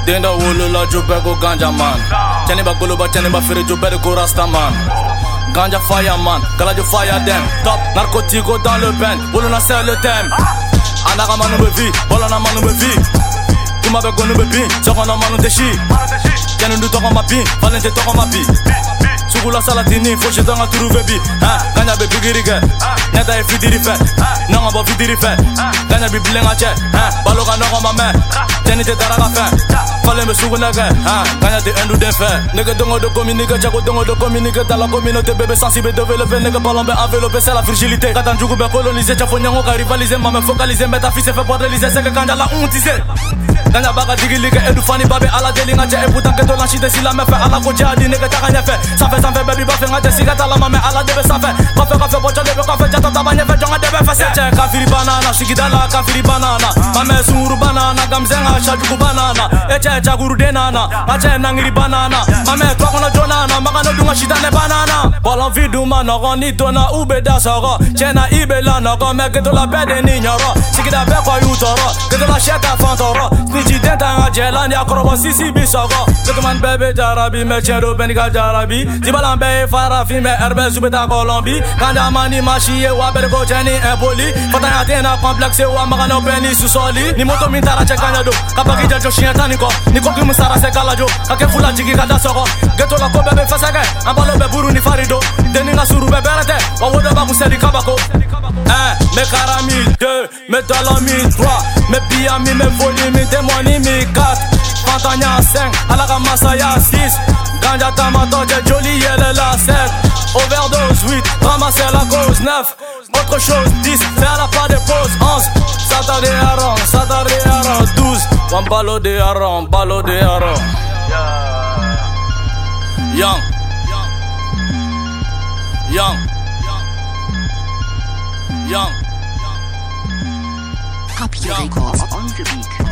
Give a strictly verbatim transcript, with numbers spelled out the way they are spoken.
Denda wolo la jobe go ganja man. Chani ba golo ba chani ba fere jobe de go rasta man. Ganja fire man, kala jo fire them. Top narcotico dans le pen, wolo na c'est le thème. Anaka manu be vi, wolo na manu be vi. Kuma be go no be bin, soko na manu deshi. Chani du toko ma bin, valente toko ma bi. Sugula salatini, faut que je donne à trouver bi. Ganya be bigirige, neta e fidiri fe. Nanga bo fidiri fe. Ganya bi blenga che, baloga noko ma me. Chani te daraga fe. Fallait me souvenir, gagner des un ou des faits. Nègre dongo de communiquer, Jago dongo de communiquer. Dans la communauté, bébé sensible, développer. Nègre ballon, enveloppé, c'est la fragilité. Quand un jour, colonisé, Japonien, on va rivaliser. Maman focaliser, métaphysique, fait pour réaliser. C'est que quand la honte, disait. Gagner baga digilique, et du fani babé à la délinga. Et pourtant que de l'anchide, si la meuf fait à la côte, j'ai dit, nègre t'as rien fait. Ça fait, ça fait, baby, baffé, n'a des cigarettes à la maman, à la débé, ça fait. Café, café, bocha, débé, café, j'attends ta bagnée, fait, j'en ai débé, fait. C'est kafiri banana, shigidala, kafiri banana. Maman, sourou banana, gamzenga, chajuku banana. Et Jaguru denana, ache nangiri banana. Mame toi kono jonana, magano dunga shitane banana. Bolon vidu manogo ni dona ubeda sogo. Chena ibela nogo me geto la bede ni nyoro. Sikida be kwa yutoro, geto la sheka fantoro. Snitchi denta nga jela ni akrobo sisi bisogo. Geto man bebe jarabi me chero benika jarabi. Tibalan be farafi me herbe zubeta kolombi. Kanda mani machiye wa bede go cheni impoli. Fatanya tena complexe wa magano beni susoli. Ni moto mintara chekanyado, kapaki jajo shientaniko. Niko ki musara se kalajo, kake fula jigi kada soko. Geto la ko bebe fasake, ambalo be buru ni farido. Deni nga suru be berete, wa wodo ba kusedi kabako. Eh, me karami deux, me dalami trois, me biami, me voli, me demoni, me quatre. Fantanya cinq, alaka masaya six. Ganja tamato, je joli yele la sept. Overdose huit, ramasser la cause neuf. Autre chose dix, faire la part des pauses onze. Saturday aron, Saturday aron douze. One balo de aron, balo de aron. Young, young, young. Happy Records on the beat.